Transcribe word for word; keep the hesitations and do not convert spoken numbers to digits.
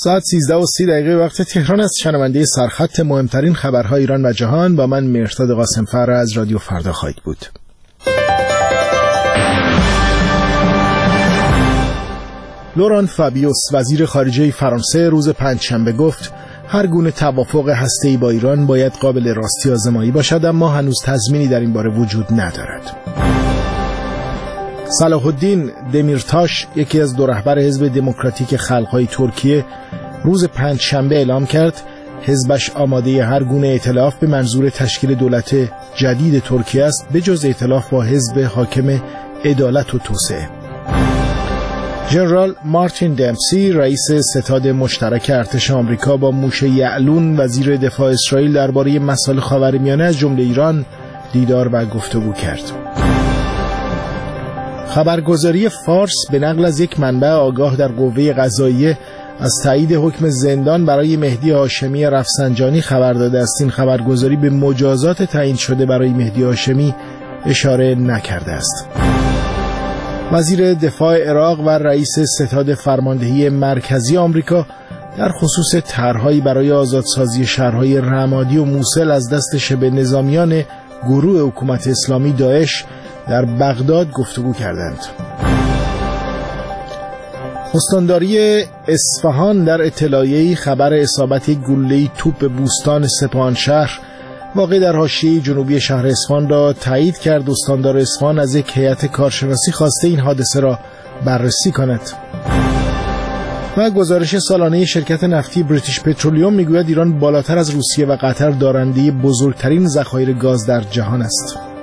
ساعت سیزده و سی دقیقه وقت تهران است. شنونده سرخط مهمترین خبرهای ایران و جهان با من مهرداد قاسمفر از رادیو فردا خواهید بود. لوران فابیوس وزیر خارجه فرانسه روز پنجشنبه گفت هر گونه توافق هسته‌ای با ایران باید قابل راستی آزمایی باشد، اما هنوز تضمینی در این باره وجود ندارد. صلاح الدین دمیرتاش، یکی از دو رهبر حزب دموکراتیک خلق‌های ترکیه، روز پنجشنبه اعلام کرد حزبش آماده هر گونه ائتلاف به منظور تشکیل دولت جدید ترکیه است، به جز ائتلاف با حزب حاکم عدالت و توسعه. ژنرال مارتین دمپسی، رئیس ستاد مشترک ارتش آمریکا، با موشه یعلون وزیر دفاع اسرائیل درباره مسائل خاورمیانه از جمله ایران دیدار و گفتگو کرد. خبرگزاری فارس به نقل از یک منبع آگاه در قوه قضاییه از تایید حکم زندان برای مهدی هاشمی رفسنجانی خبر داده است. این خبرگزاری به مجازات تعیین شده برای مهدی هاشمی اشاره نکرده است. وزیر دفاع عراق و رئیس ستاد فرماندهی مرکزی آمریکا در خصوص طرح‌هایی برای آزادسازی شهرهای رمادی و موصل از دست شبه نظامیان گروه حکومت اسلامی داعش در بغداد گفتگو کردند. استانداری اصفهان در اطلاعیه‌ای خبر اصابت گلوله‌ای توپ به بوستان سپاهانشهر واقع در حاشیه جنوبی شهر اصفهان را تایید کرد. استاندار اصفهان از یک هیئت کارشناسی خواسته این حادثه را بررسی کند. و گزارش سالانه شرکت نفتی بریتیش پترولیوم میگوید ایران بالاتر از روسیه و قطر دارنده بزرگترین ذخایر گاز در جهان است.